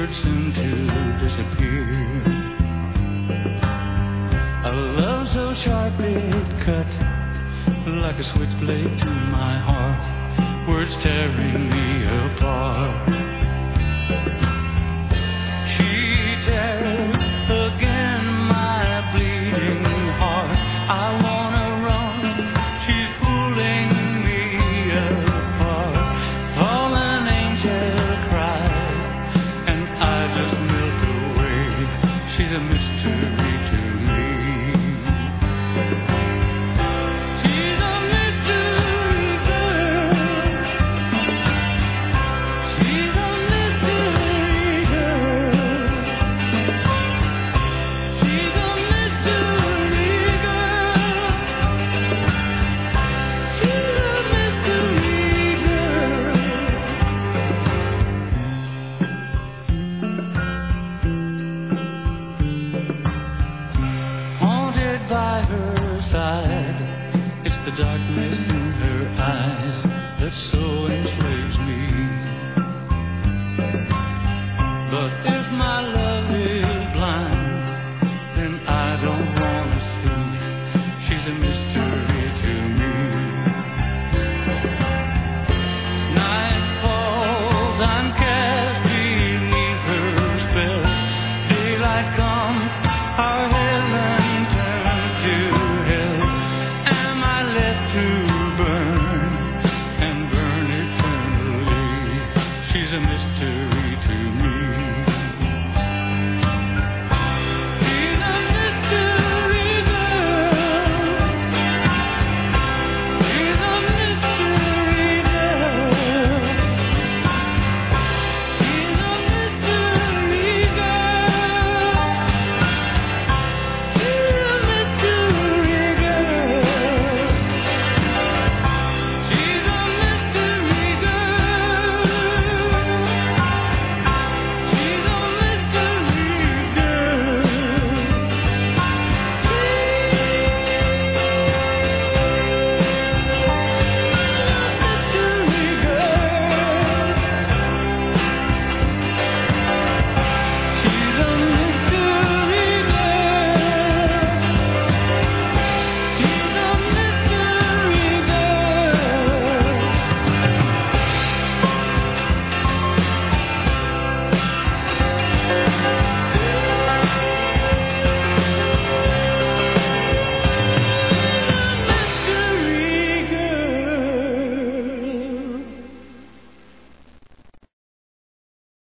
words soon to disappear. A love so sharp it cut like a switchblade to my heart, words tearing me apart. She tears again my bleeding heart. I wanna run, she's pulling me apart. Fallen angel cries, and I just melt away. She's a mystery to me. She's a mystery girl. She's a mystery girl. She's a mystery girl. She's a mystery girl. Haunted by her side, it's the darkness in her eyes that so enslaves me. But if my love is blind, then I don't want to see. She's a mystery to me. Night falls, I'm cast beneath her spell. Daylight comes, our heaven turns to hell. Am I left to burn and burn eternally? She's a mystery to me.